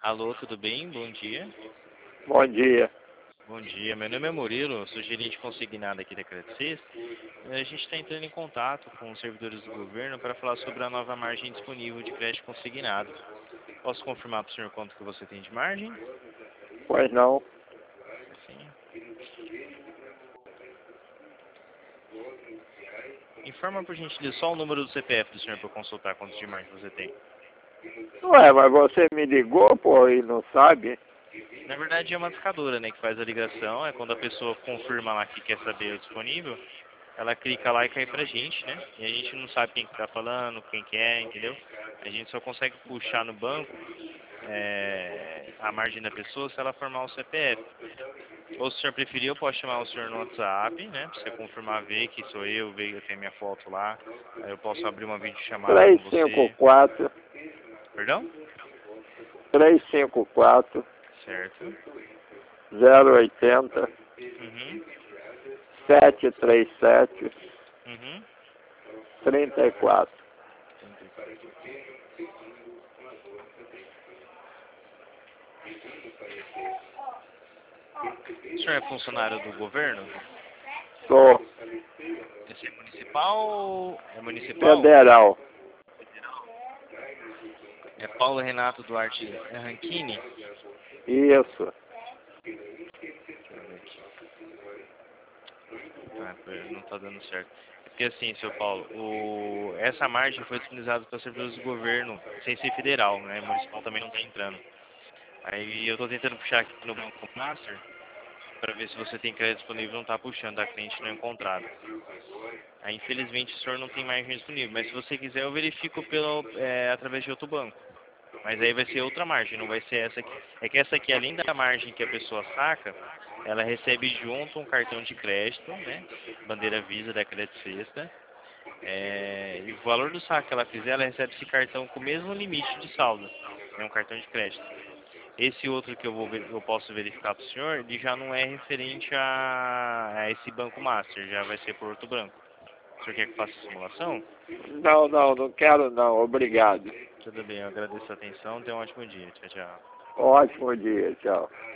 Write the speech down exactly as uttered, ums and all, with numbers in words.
Alô, tudo bem? Bom dia. Bom dia. Bom dia, meu nome é Murilo, sou gerente consignado aqui da Credit Suisse. A gente está entrando em contato com os servidores do governo para falar sobre a nova margem disponível de crédito consignado. Posso confirmar para o senhor quanto que você tem de margem? Pois não. Sim. Informa por gentileza só o número do C P F do senhor para eu consultar quantos de margem você tem. Ué, mas você me ligou, pô, e não sabe? Na verdade é uma discadora, né, que faz a ligação, é quando a pessoa confirma lá que quer saber o disponível, ela clica lá e cai pra gente, né? E a gente não sabe quem que tá falando, quem que é, entendeu? A gente só consegue puxar no banco é, a margem da pessoa se ela formar o C P F. Ou se o senhor preferir, eu posso chamar o senhor no WhatsApp, né? Pra você confirmar, ver que sou eu, ver que eu tenho minha foto lá. Aí eu posso abrir uma videochamada com três cinco você. quatro, Perdão? três cinco quatro, Certo. zero oitenta, Uhum. sete três sete, Uhum. trinta e quatro. O senhor é funcionário do governo? Sou Esse é municipal? É municipal? federal. É Paulo Renato Duarte Ranchini? Isso. Deixa eu ver aqui. Ah, não tá dando certo. É porque assim, seu Paulo, o... essa margem foi disponibilizada para servidores do governo, sem ser federal, né? Municipal também não tá entrando. Aí eu tô tentando puxar aqui no Banco Master, para ver se você tem crédito disponível, não tá puxando, a cliente não é encontrada. Aí infelizmente o senhor não tem margem disponível, mas se você quiser eu verifico pelo, é, através de outro banco. Mas aí vai ser outra margem, não vai ser essa aqui. É que essa aqui, além da margem que a pessoa saca, ela recebe junto um cartão de crédito, né? Bandeira Visa da Credit Suisse. É, e o valor do saque que ela fizer, ela recebe esse cartão com o mesmo limite de saldo. É um cartão de crédito. Esse outro que eu, vou, ver- eu posso verificar para o senhor, ele já não é referente a, a esse Banco Master, já vai ser por outro banco. O senhor quer que eu faça a simulação? Não, não, não quero não. Obrigado. Tudo bem, eu agradeço a atenção. Tenha um ótimo dia. Tchau, tchau. Ótimo dia, tchau.